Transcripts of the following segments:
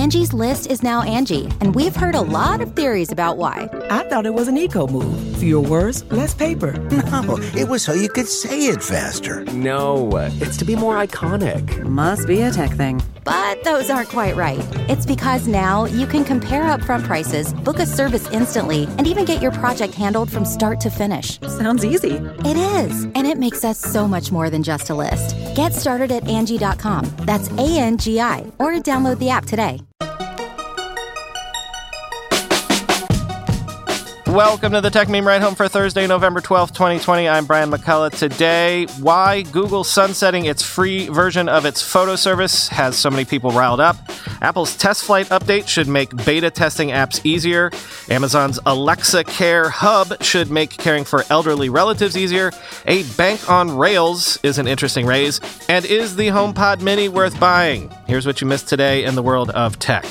Angie's List is now Angie, and we've heard a lot of theories about why. I thought it was an eco move. Fewer words, less paper. No, it was so you could say it faster. No, it's to be more iconic. Must be a tech thing. But those aren't quite right. It's because now you can compare upfront prices, book a service instantly, and even get your project handled from start to finish. Sounds easy. It is, and it makes us so much more than just a list. Get started at Angie.com. That's ANGI, or download the app today. Welcome to the Tech Meme Ride Home for Thursday, November 12th, 2020. I'm Brian McCullough. Today, why Google sunsetting its free version of its photo service has so many people riled up. Apple's Test Flight update should make beta testing apps easier. Amazon's Alexa Care Hub should make caring for elderly relatives easier. A bank on rails is an interesting raise. And is the HomePod Mini worth buying? Here's what you missed today in the world of tech.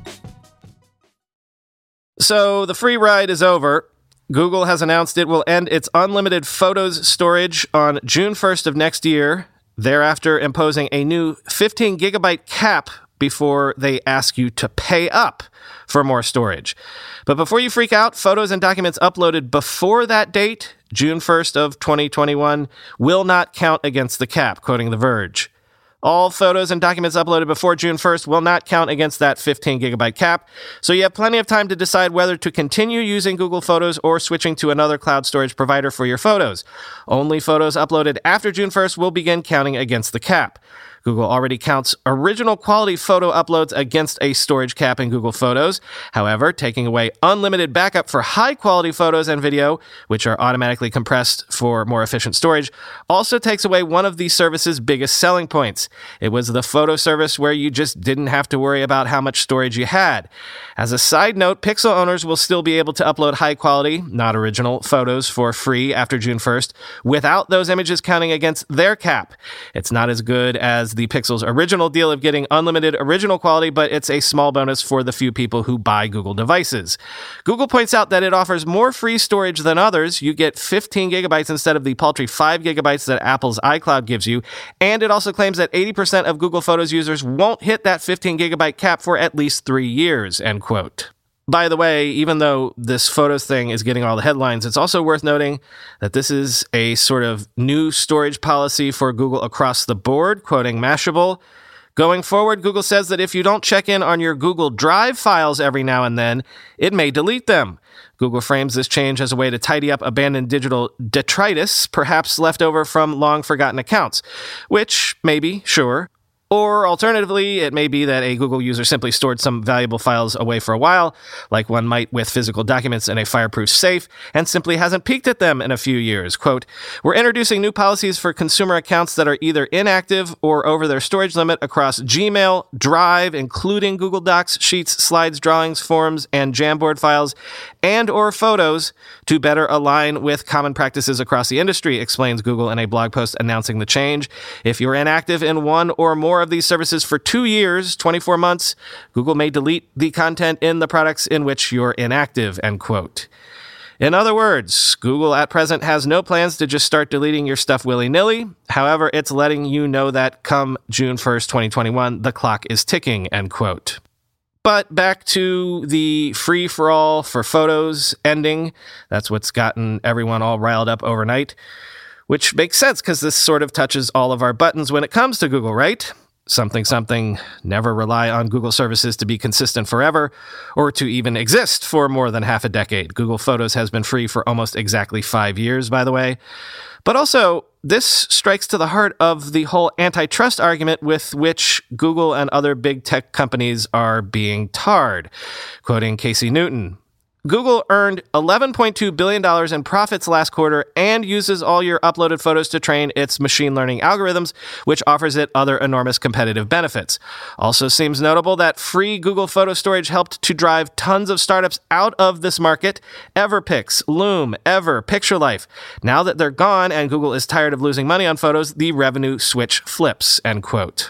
So the free ride is over. Google has announced it will end its unlimited photos storage on June 1st of next year, thereafter imposing a new 15 gigabyte cap before they ask you to pay up for more storage. But before you freak out, photos and documents uploaded before that date, June 1st of 2021, will not count against the cap, quoting The Verge. All photos and documents uploaded before June 1st will not count against that 15 gigabyte cap, so you have plenty of time to decide whether to continue using Google Photos or switching to another cloud storage provider for your photos. Only photos uploaded after June 1st will begin counting against the cap. Google already counts original quality photo uploads against a storage cap in Google Photos. However, taking away unlimited backup for high-quality photos and video, which are automatically compressed for more efficient storage, also takes away one of the service's biggest selling points. It was the photo service where you just didn't have to worry about how much storage you had. As a side note, Pixel owners will still be able to upload high-quality, not original, photos for free after June 1st without those images counting against their cap. It's not as good as the Pixel's original deal of getting unlimited original quality, but it's a small bonus for the few people who buy Google devices. Google points out that it offers more free storage than others. You get 15 gigabytes instead of the paltry 5 gigabytes that Apple's iCloud gives you, and it also claims that 80% of Google Photos users won't hit that 15 gigabyte cap for at least 3 years, end quote. By the way, even though this photos thing is getting all the headlines, it's also worth noting that this is a sort of new storage policy for Google across the board, quoting Mashable. Going forward, Google says that if you don't check in on your Google Drive files every now and then, it may delete them. Google frames this change as a way to tidy up abandoned digital detritus, perhaps left over from long-forgotten accounts, which, maybe, sure. Or alternatively, it may be that a Google user simply stored some valuable files away for a while, like one might with physical documents in a fireproof safe, and simply hasn't peeked at them in a few years. Quote, "We're introducing new policies for consumer accounts that are either inactive or over their storage limit across Gmail, Drive, including Google Docs, Sheets, Slides, Drawings, Forms, and Jamboard files, and or Photos to better align with common practices across the industry," explains Google in a blog post announcing the change. If you're inactive in one or more of these services for 2 years, 24 months, Google may delete the content in the products in which you're inactive, end quote. In other words, Google at present has no plans to just start deleting your stuff willy-nilly. However, it's letting you know that come June 1st, 2021, the clock is ticking, end quote. But back to the free-for-all for photos ending. That's what's gotten everyone all riled up overnight, which makes sense because this sort of touches all of our buttons when it comes to Google, right? Something, never rely on Google services to be consistent forever or to even exist for more than half a decade. Google Photos has been free for almost exactly 5 years, by the way. But also, this strikes to the heart of the whole antitrust argument with which Google and other big tech companies are being tarred. Quoting Casey Newton, Google earned $11.2 billion in profits last quarter and uses all your uploaded photos to train its machine learning algorithms, which offers it other enormous competitive benefits. Also seems notable that free Google photo storage helped to drive tons of startups out of this market. Everpix, Loom, Ever, PictureLife. Now that they're gone and Google is tired of losing money on photos, the revenue switch flips, end quote.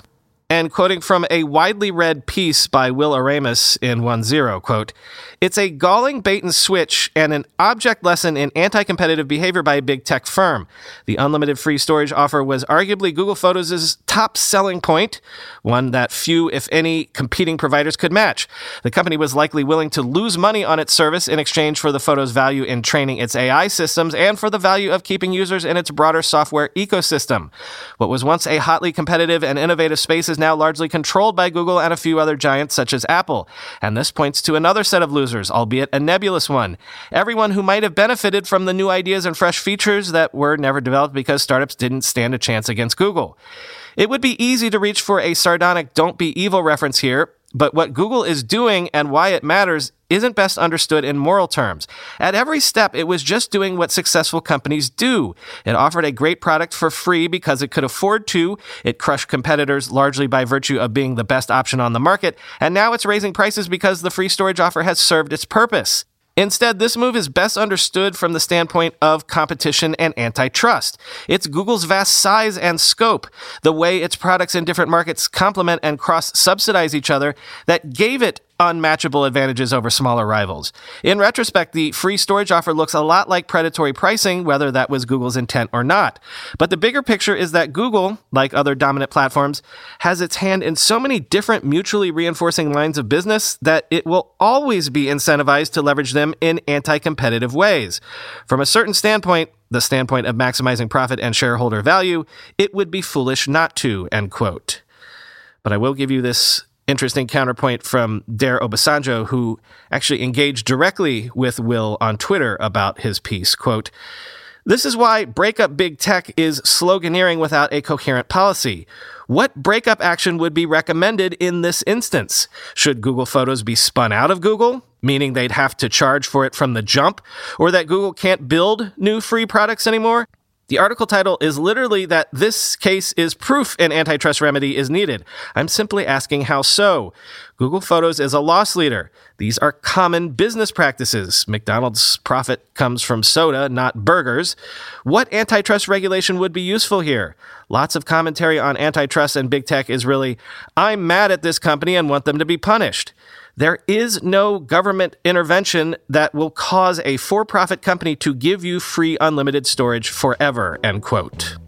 And quoting from a widely read piece by Will Aramis in 1.0, quote, "It's a galling bait and switch and an object lesson in anti-competitive behavior by a big tech firm. The unlimited free storage offer was arguably Google Photos' top selling point, one that few, if any, competing providers could match. The company was likely willing to lose money on its service in exchange for the Photos' value in training its AI systems and for the value of keeping users in its broader software ecosystem. What was once a hotly competitive and innovative space is now largely controlled by Google and a few other giants such as Apple. And this points to another set of losers, albeit a nebulous one. Everyone who might have benefited from the new ideas and fresh features that were never developed because startups didn't stand a chance against Google." It would be easy to reach for a sardonic "don't be evil" reference here, but what Google is doing and why it matters isn't best understood in moral terms. At every step, it was just doing what successful companies do. It offered a great product for free because it could afford to. It crushed competitors largely by virtue of being the best option on the market. And now it's raising prices because the free storage offer has served its purpose. Instead, this move is best understood from the standpoint of competition and antitrust. It's Google's vast size and scope, the way its products in different markets complement and cross-subsidize each other, that gave it unmatchable advantages over smaller rivals. In retrospect, the free storage offer looks a lot like predatory pricing, whether that was Google's intent or not. But the bigger picture is that Google, like other dominant platforms, has its hand in so many different mutually reinforcing lines of business that it will always be incentivized to leverage them in anti-competitive ways. From a certain standpoint, the standpoint of maximizing profit and shareholder value, it would be foolish not to, end quote. But I will give you this interesting counterpoint from Dare Obasanjo, who actually engaged directly with Will on Twitter about his piece. Quote, "This is why breakup big tech is sloganeering without a coherent policy. What breakup action would be recommended in this instance? Should Google Photos be spun out of Google, meaning they'd have to charge for it from the jump, or that Google can't build new free products anymore? The article title is literally that this case is proof an antitrust remedy is needed. I'm simply asking how so. Google Photos is a loss leader. These are common business practices. McDonald's profit comes from soda, not burgers. What antitrust regulation would be useful here? Lots of commentary on antitrust and big tech is really, I'm mad at this company and want them to be punished. There is no government intervention that will cause a for-profit company to give you free unlimited storage forever, end quote.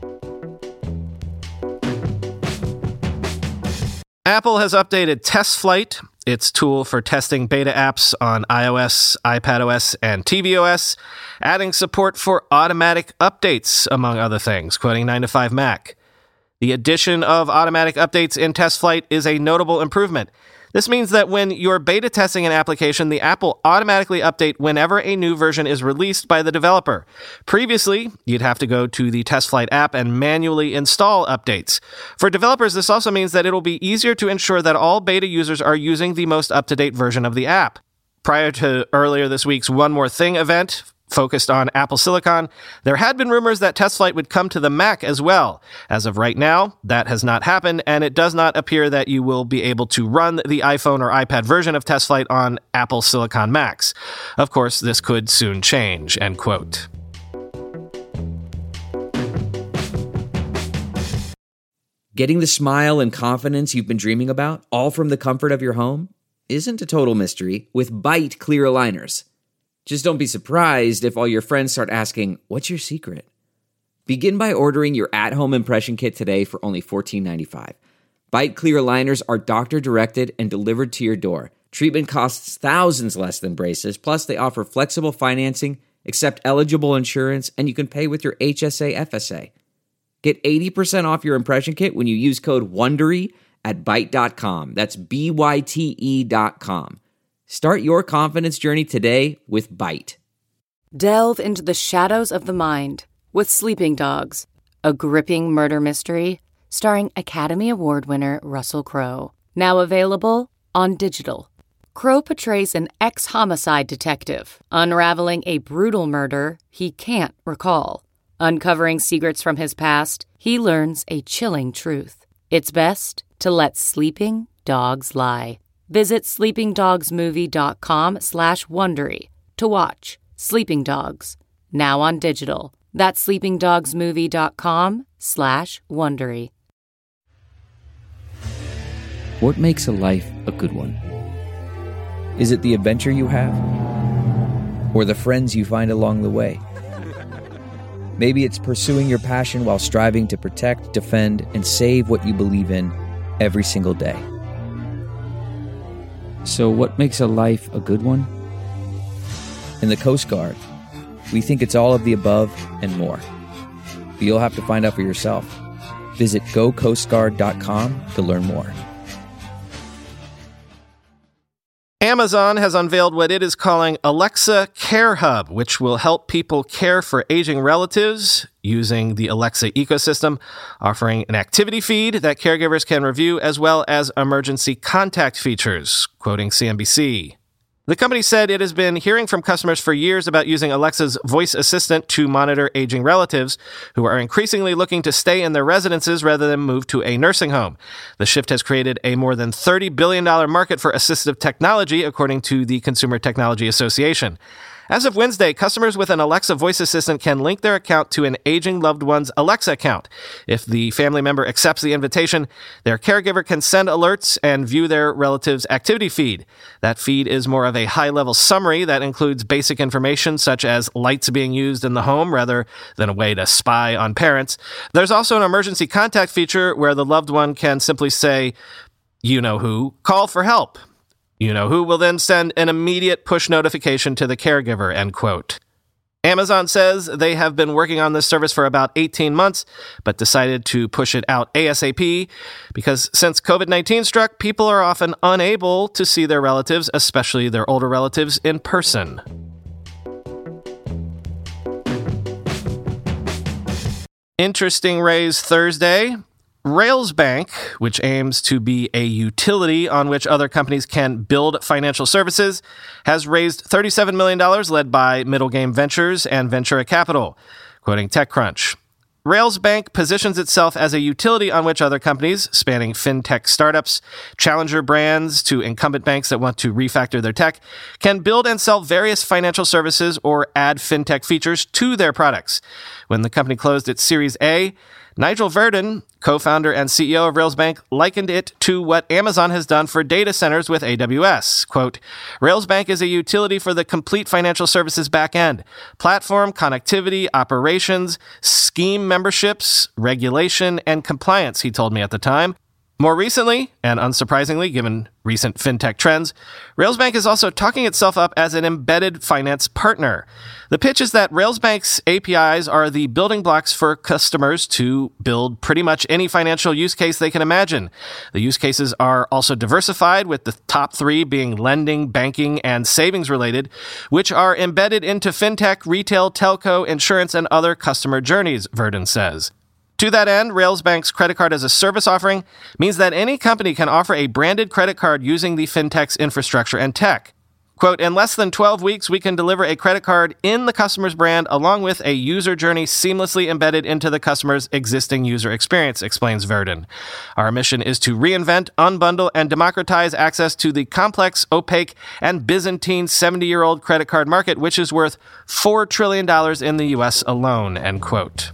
Apple has updated TestFlight, its tool for testing beta apps on iOS, iPadOS, and tvOS, adding support for automatic updates, among other things, quoting 9to5Mac. The addition of automatic updates in TestFlight is a notable improvement. This means that when you're beta testing an application, the app will automatically update whenever a new version is released by the developer. Previously, you'd have to go to the TestFlight app and manually install updates. For developers, this also means that it'll be easier to ensure that all beta users are using the most up-to-date version of the app. Prior to earlier this week's One More Thing event, focused on Apple Silicon, there had been rumors that TestFlight would come to the Mac as well. As of right now, that has not happened, and it does not appear that you will be able to run the iPhone or iPad version of TestFlight on Apple Silicon Macs. Of course, this could soon change, end quote. Getting the smile and confidence you've been dreaming about, all from the comfort of your home, isn't a total mystery with Byte clear aligners. Just don't be surprised if all your friends start asking, what's your secret? Begin by ordering your at-home impression kit today for only $14.95. Byte clear aligners are doctor-directed and delivered to your door. Treatment costs thousands less than braces, plus they offer flexible financing, accept eligible insurance, and you can pay with your HSA FSA. Get 80% off your impression kit when you use code WONDERY at Byte.com. That's BYTE.com. Start your confidence journey today with Byte. Delve into the shadows of the mind with Sleeping Dogs, a gripping murder mystery starring Academy Award winner Russell Crowe. Now available on digital. Crowe portrays an ex-homicide detective unraveling a brutal murder he can't recall. Uncovering secrets from his past, he learns a chilling truth. It's best to let sleeping dogs lie. Visit sleepingdogsmovie.com/Wondery to watch Sleeping Dogs, now on digital. That's sleepingdogsmovie.com/Wondery. What makes a life a good one? Is it the adventure you have? Or the friends you find along the way? Maybe it's pursuing your passion while striving to protect, defend, and save what you believe in every single day. So what makes a life a good one? In the Coast Guard, we think it's all of the above and more. But you'll have to find out for yourself. Visit gocoastguard.com to learn more. Amazon has unveiled what it is calling Alexa Care Hub, which will help people care for aging relatives using the Alexa ecosystem, offering an activity feed that caregivers can review, as well as emergency contact features, quoting CNBC. The company said it has been hearing from customers for years about using Alexa's voice assistant to monitor aging relatives who are increasingly looking to stay in their residences rather than move to a nursing home. The shift has created a more than $30 billion market for assistive technology, according to the Consumer Technology Association. As of Wednesday, customers with an Alexa voice assistant can link their account to an aging loved one's Alexa account. If the family member accepts the invitation, their caregiver can send alerts and view their relative's activity feed. That feed is more of a high-level summary that includes basic information such as lights being used in the home rather than a way to spy on parents. There's also an emergency contact feature where the loved one can simply say, "You know who, call for help." You know who will then send an immediate push notification to the caregiver, end quote. Amazon says they have been working on this service for about 18 months, but decided to push it out ASAP because since COVID-19 struck, people are often unable to see their relatives, especially their older relatives, in person. Interesting raise Thursday. Railsbank, which aims to be a utility on which other companies can build financial services, has raised $37 million led by Middle Game Ventures and Ventura Capital, quoting TechCrunch. Railsbank positions itself as a utility on which other companies, spanning fintech startups, challenger brands to incumbent banks that want to refactor their tech, can build and sell various financial services or add fintech features to their products. When the company closed its Series A, Nigel Verdon, co-founder and CEO of Railsbank, likened it to what Amazon has done for data centers with AWS. Quote, Railsbank is a utility for the complete financial services backend, platform, connectivity, operations, scheme memberships, regulation, and compliance, he told me at the time. More recently, and unsurprisingly given recent fintech trends, Railsbank is also talking itself up as an embedded finance partner. The pitch is that Railsbank's APIs are the building blocks for customers to build pretty much any financial use case they can imagine. The use cases are also diversified, with the top three being lending, banking, and savings related, which are embedded into fintech, retail, telco, insurance, and other customer journeys, Verdon says. To that end, Railsbank's credit card as a service offering means that any company can offer a branded credit card using the fintech's infrastructure and tech. Quote, in less than 12 weeks, we can deliver a credit card in the customer's brand along with a user journey seamlessly embedded into the customer's existing user experience, explains Verdon. Our mission is to reinvent, unbundle, and democratize access to the complex, opaque, and Byzantine 70-year-old credit card market, which is worth $4 trillion in the U.S. alone, end quote.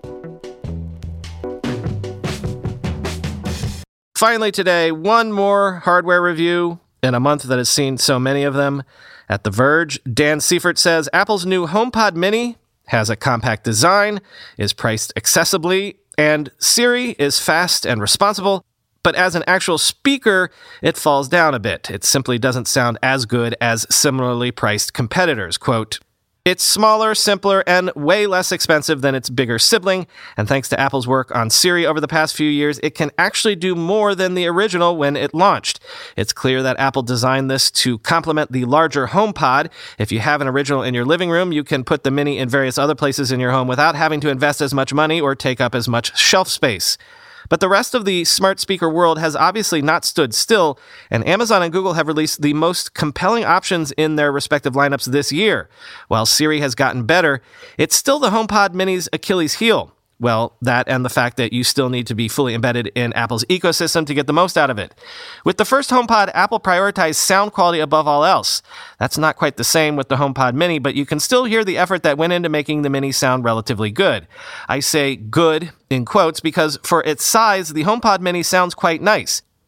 Finally today, one more hardware review in a month that has seen so many of them. At The Verge, Dan Seifert says Apple's new HomePod Mini has a compact design, is priced accessibly, and Siri is fast and responsible, but as an actual speaker, it falls down a bit. It simply doesn't sound as good as similarly priced competitors. Quote, it's smaller, simpler, and way less expensive than its bigger sibling, and thanks to Apple's work on Siri over the past few years, it can actually do more than the original when it launched. It's clear that Apple designed this to complement the larger HomePod. If you have an original in your living room, you can put the Mini in various other places in your home without having to invest as much money or take up as much shelf space. But the rest of the smart speaker world has obviously not stood still, and Amazon and Google have released the most compelling options in their respective lineups this year. While Siri has gotten better, it's still the HomePod Mini's Achilles heel. Well, that and the fact that you still need to be fully embedded in Apple's ecosystem to get the most out of it. With the first HomePod, Apple prioritized sound quality above all else. That's not quite the same with the HomePod Mini, but you can still hear the effort that went into making the Mini sound relatively good. I say good in quotes because for its size, the HomePod Mini sounds quite nice.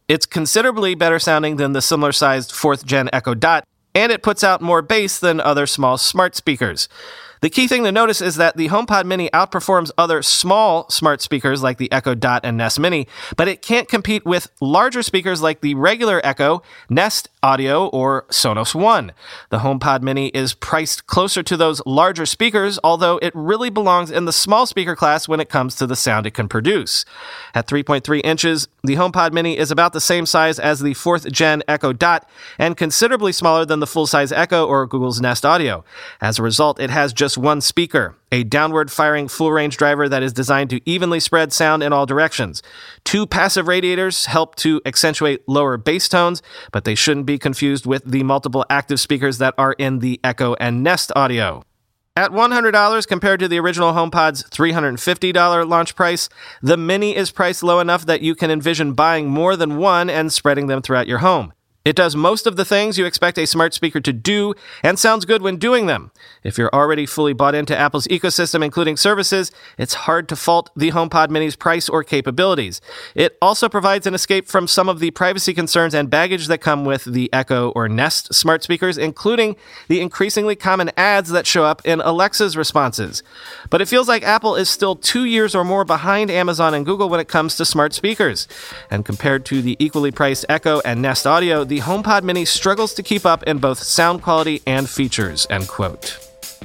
It's considerably better sounding than the similar-sized 4th-gen Echo Dot, and it puts out more bass than other small smart speakers. The key thing to notice is that the HomePod Mini outperforms other small smart speakers like the Echo Dot and Nest Mini, but it can't compete with larger speakers like the regular Echo, Nest Audio, or Sonos One. The HomePod Mini is priced closer to those larger speakers, although it really belongs in the small speaker class when it comes to the sound it can produce. At 3.3 inches, the HomePod Mini is about the same size as the 4th-gen Echo Dot and considerably smaller than the full-size Echo or Google's Nest Audio. As a result, it has just one speaker, a downward-firing full-range driver that is designed to evenly spread sound in all directions. 2 passive radiators help to accentuate lower bass tones, but they shouldn't be confused with the multiple active speakers that are in the Echo and Nest Audio. At $100 compared to the original HomePod's $350 launch price, the Mini is priced low enough that you can envision buying more than one and spreading them throughout your home. It does most of the things you expect a smart speaker to do and sounds good when doing them. If you're already fully bought into Apple's ecosystem, including services, it's hard to fault the HomePod Mini's price or capabilities. It also provides an escape from some of the privacy concerns and baggage that come with the Echo or Nest smart speakers, including the increasingly common ads that show up in Alexa's responses. But it feels like Apple is still 2 years or more behind Amazon and Google when it comes to smart speakers. And compared to the equally priced Echo and Nest Audio, the HomePod Mini struggles to keep up in both sound quality and features, end quote.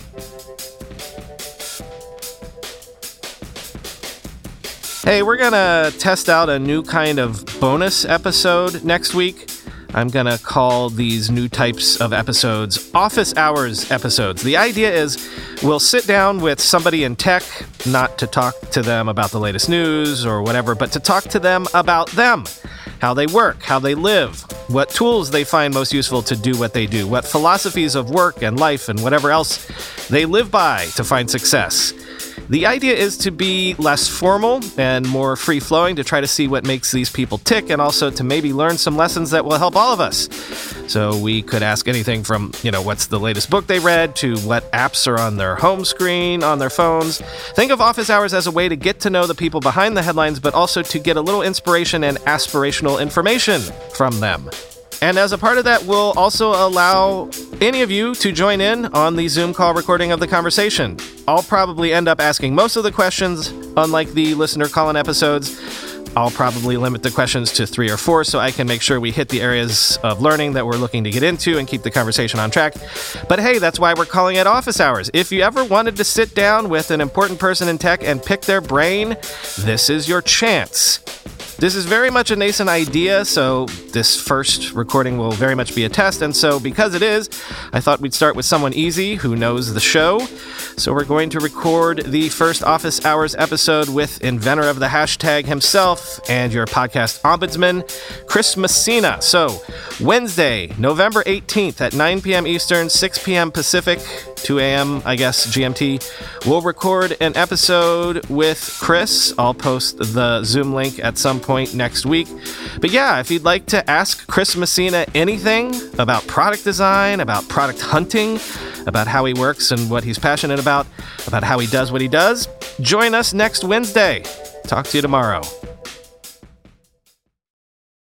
Hey, we're gonna test out a new kind of bonus episode next week. I'm gonna call these new types of episodes office hours episodes. The idea is we'll sit down with somebody in tech, not to talk to them about the latest news or whatever, but to talk to them about them. How they work, how they live, what tools they find most useful to do what they do, what philosophies of work and life and whatever else they live by to find success. The idea is to be less formal and more free-flowing, to try to see what makes these people tick, and also to maybe learn some lessons that will help all of us. So we could ask anything from, what's the latest book they read, to what apps are on their home screen, on their phones. Think of office hours as a way to get to know the people behind the headlines, but also to get a little inspiration and aspirational information from them. And as a part of that, we'll also allow any of you to join in on the Zoom call recording of the conversation. I'll probably end up asking most of the questions, unlike the listener call-in episodes. I'll probably limit the questions to 3 or 4 so I can make sure we hit the areas of learning that we're looking to get into and keep the conversation on track. But hey, that's why we're calling it office hours. If you ever wanted to sit down with an important person in tech and pick their brain, this is your chance. This is very much a nascent idea, so this first recording will very much be a test, and so because it is, I thought we'd start with someone easy who knows the show. So we're going to record the first Office Hours episode with inventor of the hashtag himself and your podcast ombudsman, Chris Messina. So Wednesday, November 18th at 9 p.m. Eastern, 6 p.m. Pacific, 2 a.m., I guess, GMT, we'll record an episode with Chris. I'll post the Zoom link at some point next week. But yeah, if you'd like to ask Chris Messina anything about product design, about product hunting, about how he works and what he's passionate about how he does what he does, join us next Wednesday. Talk to you tomorrow.